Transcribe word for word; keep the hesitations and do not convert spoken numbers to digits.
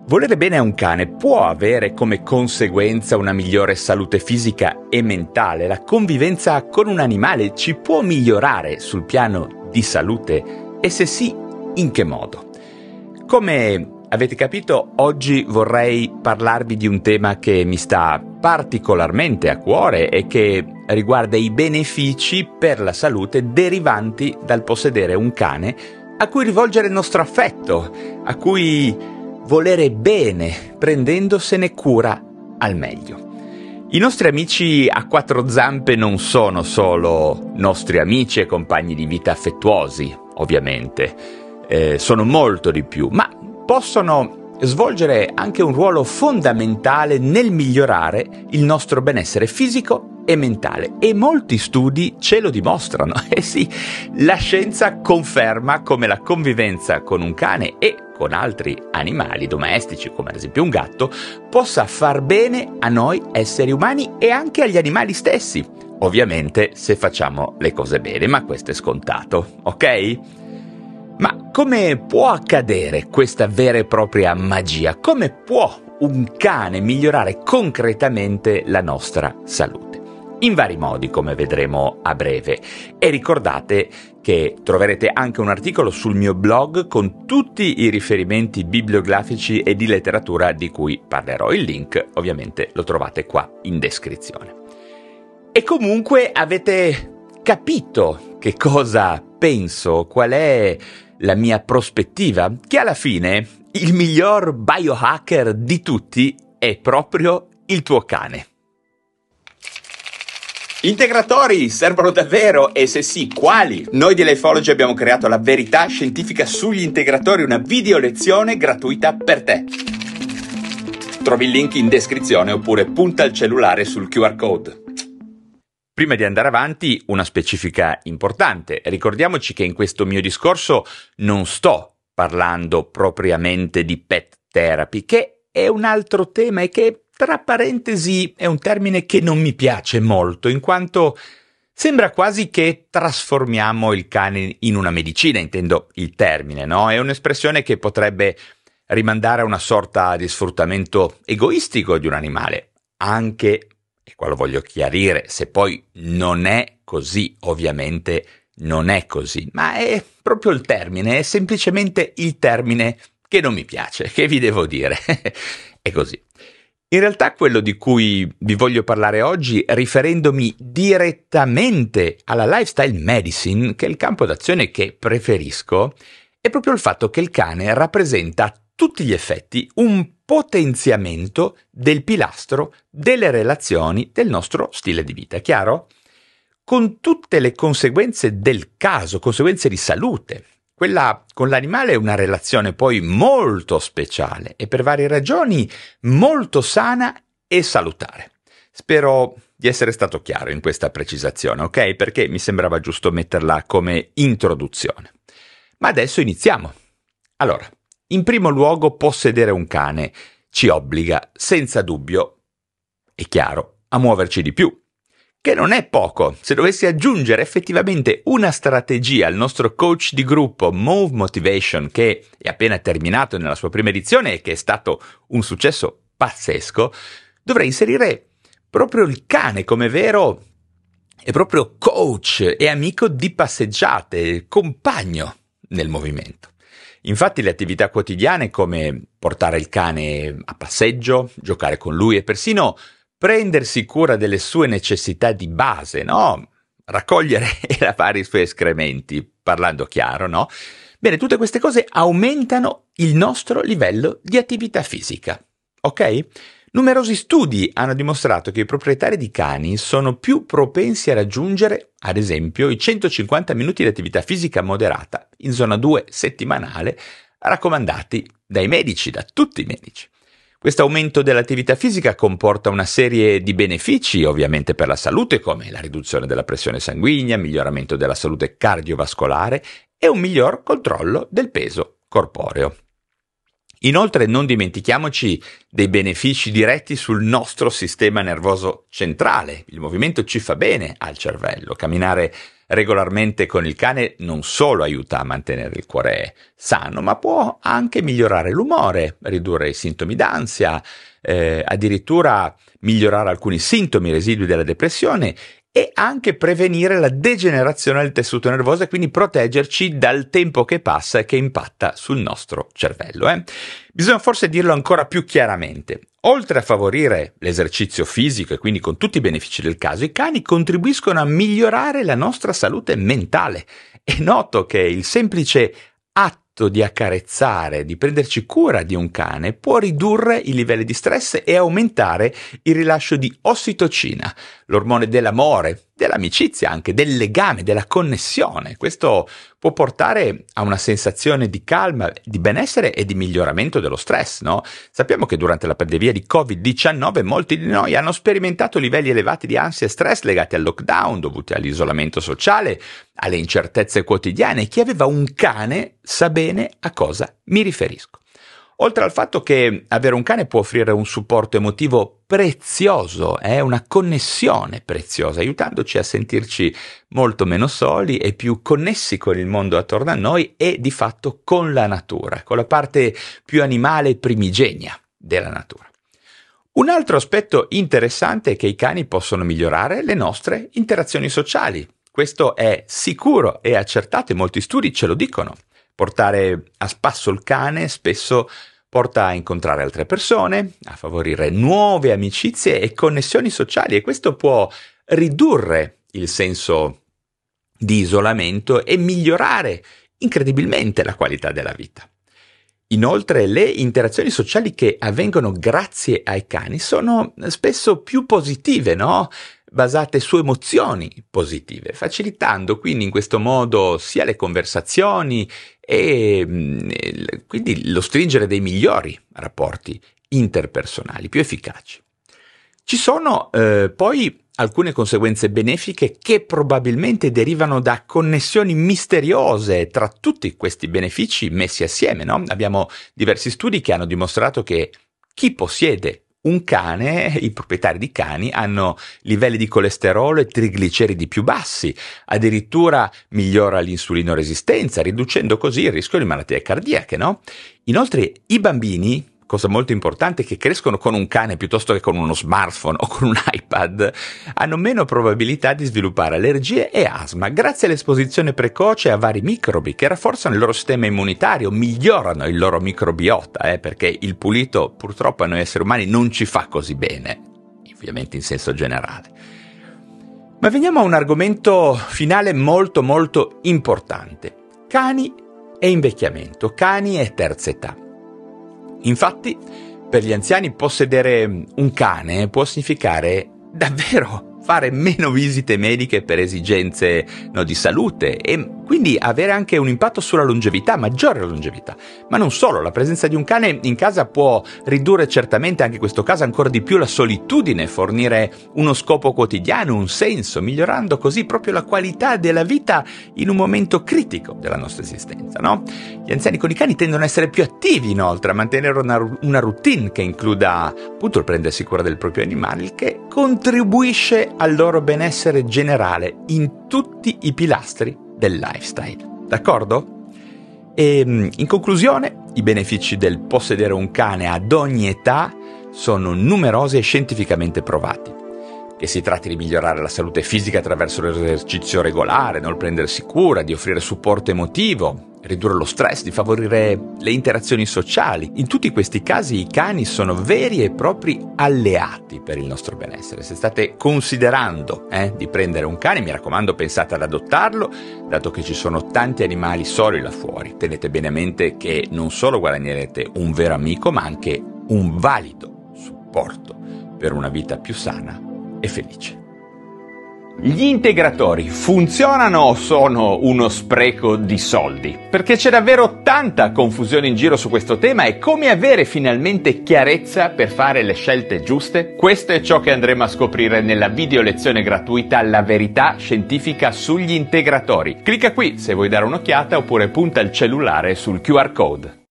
Volere bene a un cane può avere come conseguenza una migliore salute fisica e mentale. La convivenza con un animale ci può migliorare sul piano di salute? E se sì, in che modo? Come avete capito, oggi vorrei parlarvi di un tema che mi sta particolarmente a cuore e che riguarda i benefici per la salute derivanti dal possedere un cane a cui rivolgere il nostro affetto, a cui volere bene, prendendosene cura al meglio. I nostri amici a quattro zampe non sono solo nostri amici e compagni di vita affettuosi, ovviamente, eh, sono molto di più, ma possono svolgere anche un ruolo fondamentale nel migliorare il nostro benessere fisico e mentale, e molti studi ce lo dimostrano. Eh sì, la scienza conferma come la convivenza con un cane e con altri animali domestici, come ad esempio un gatto, possa far bene a noi esseri umani e anche agli animali stessi. Ovviamente se facciamo le cose bene, ma questo è scontato, ok? Ma come può accadere questa vera e propria magia? Come può un cane migliorare concretamente la nostra salute? In vari modi, come vedremo a breve. E ricordate che troverete anche un articolo sul mio blog con tutti i riferimenti bibliografici e di letteratura di cui parlerò. Il link ovviamente lo trovate qua in descrizione. E comunque avete capito che cosa penso, qual è la mia prospettiva? Che alla fine il miglior biohacker di tutti è proprio il tuo cane. Integratori servono davvero? E se sì, quali? Noi di Lifeology abbiamo creato la verità scientifica sugli integratori, una video lezione gratuita per te. Trovi il link in descrizione oppure punta il cellulare sul Q R code. Prima di andare avanti, una specifica importante. Ricordiamoci che in questo mio discorso non sto parlando propriamente di pet therapy, che è un altro tema e che, tra parentesi, è un termine che non mi piace molto, in quanto sembra quasi che trasformiamo il cane in una medicina, intendo il termine, no? È un'espressione che potrebbe rimandare a una sorta di sfruttamento egoistico di un animale, anche, e qua lo voglio chiarire, se poi non è così, ovviamente non è così, ma è proprio il termine, è semplicemente il termine che non mi piace, che vi devo dire, è così. In realtà quello di cui vi voglio parlare oggi, riferendomi direttamente alla lifestyle medicine, che è il campo d'azione che preferisco, è proprio il fatto che il cane rappresenta a tutti gli effetti un potenziamento del pilastro delle relazioni del nostro stile di vita, chiaro? Con tutte le conseguenze del caso, conseguenze di salute. Quella con l'animale è una relazione poi molto speciale e per varie ragioni molto sana e salutare. Spero di essere stato chiaro in questa precisazione, ok? Perché mi sembrava giusto metterla come introduzione. Ma adesso iniziamo. Allora, in primo luogo, possedere un cane ci obbliga, senza dubbio, è chiaro, a muoverci di più. Che non è poco. Se dovessi aggiungere effettivamente una strategia al nostro coach di gruppo Move Motivation, che è appena terminato nella sua prima edizione e che è stato un successo pazzesco, dovrei inserire proprio il cane come vero e proprio coach e amico di passeggiate, compagno nel movimento. Infatti le attività quotidiane come portare il cane a passeggio, giocare con lui e persino prendersi cura delle sue necessità di base, no? Raccogliere e lavare i suoi escrementi, parlando chiaro, no? Bene, tutte queste cose aumentano il nostro livello di attività fisica, ok? Numerosi studi hanno dimostrato che i proprietari di cani sono più propensi a raggiungere, ad esempio, i centocinquanta minuti di attività fisica moderata in zona due settimanale, raccomandati dai medici, da tutti i medici. Questo aumento dell'attività fisica comporta una serie di benefici ovviamente per la salute, come la riduzione della pressione sanguigna, miglioramento della salute cardiovascolare e un miglior controllo del peso corporeo. Inoltre non dimentichiamoci dei benefici diretti sul nostro sistema nervoso centrale. Il movimento ci fa bene al cervello, camminare regolarmente con il cane non solo aiuta a mantenere il cuore sano, ma può anche migliorare l'umore, ridurre i sintomi d'ansia, eh, addirittura migliorare alcuni sintomi residui della depressione e anche prevenire la degenerazione del tessuto nervoso e quindi proteggerci dal tempo che passa e che impatta sul nostro cervello. Eh? Bisogna forse dirlo ancora più chiaramente. Oltre a favorire l'esercizio fisico e quindi con tutti i benefici del caso, i cani contribuiscono a migliorare la nostra salute mentale. È noto che il semplice atto di accarezzare, di prenderci cura di un cane può ridurre i livelli di stress e aumentare il rilascio di ossitocina, l'ormone dell'amore, dell'amicizia anche, del legame, della connessione. Questo può portare a una sensazione di calma, di benessere e di miglioramento dello stress, no? Sappiamo che durante la pandemia di covid diciannove molti di noi hanno sperimentato livelli elevati di ansia e stress legati al lockdown, dovuti all'isolamento sociale, alle incertezze quotidiane. Chi aveva un cane sa bene a cosa mi riferisco. Oltre al fatto che avere un cane può offrire un supporto emotivo prezioso, è eh, una connessione preziosa, aiutandoci a sentirci molto meno soli e più connessi con il mondo attorno a noi e di fatto con la natura, con la parte più animale e primigenia della natura. Un altro aspetto interessante è che i cani possono migliorare le nostre interazioni sociali. Questo è sicuro e accertato e molti studi ce lo dicono. Portare a spasso il cane spesso porta a incontrare altre persone, a favorire nuove amicizie e connessioni sociali e questo può ridurre il senso di isolamento e migliorare incredibilmente la qualità della vita. Inoltre le interazioni sociali che avvengono grazie ai cani sono spesso più positive, no? Basate su emozioni positive, facilitando quindi in questo modo sia le conversazioni e mh, quindi lo stringere dei migliori rapporti interpersonali, più efficaci. Ci sono eh, poi alcune conseguenze benefiche che probabilmente derivano da connessioni misteriose tra tutti questi benefici messi assieme, no? Abbiamo diversi studi che hanno dimostrato che chi possiede un cane, i proprietari di cani, hanno livelli di colesterolo e trigliceridi più bassi, addirittura migliora l'insulinoresistenza, riducendo così il rischio di malattie cardiache, no? Inoltre i bambini, cosa molto importante, che crescono con un cane piuttosto che con uno smartphone o con un iPad, hanno meno probabilità di sviluppare allergie e asma grazie all'esposizione precoce a vari microbi che rafforzano il loro sistema immunitario, migliorano il loro microbiota, eh, perché il pulito purtroppo a noi esseri umani non ci fa così bene, ovviamente in senso generale. Ma veniamo a un argomento finale molto molto importante: cani e invecchiamento, cani e terza età. Infatti, per gli anziani possedere un cane può significare davvero fare meno visite mediche per esigenze no, di salute e quindi avere anche un impatto sulla longevità, maggiore longevità. Ma non solo, la presenza di un cane in casa può ridurre certamente anche in questo caso ancora di più la solitudine, fornire uno scopo quotidiano, un senso, migliorando così proprio la qualità della vita in un momento critico della nostra esistenza, no? Gli anziani con i cani tendono a essere più attivi inoltre, a mantenere una, una routine che includa appunto il prendersi cura del proprio animale, il che contribuisce al loro benessere generale in tutti i pilastri del lifestyle. D'accordo? E in conclusione, i benefici del possedere un cane ad ogni età sono numerosi e scientificamente provati. Che si tratti di migliorare la salute fisica attraverso l'esercizio regolare, non prendersi cura, di offrire supporto emotivo, ridurre lo stress, di favorire le interazioni sociali. In tutti questi casi i cani sono veri e propri alleati per il nostro benessere. Se state considerando eh, di prendere un cane, mi raccomando, pensate ad adottarlo, dato che ci sono tanti animali soli là fuori. Tenete bene a mente che non solo guadagnerete un vero amico, ma anche un valido supporto per una vita più sana e felice. Gli integratori funzionano o sono uno spreco di soldi? Perché c'è davvero tanta confusione in giro su questo tema e come avere finalmente chiarezza per fare le scelte giuste? Questo è ciò che andremo a scoprire nella video lezione gratuita La verità scientifica sugli integratori. Clicca qui se vuoi dare un'occhiata oppure punta il cellulare sul Q R code.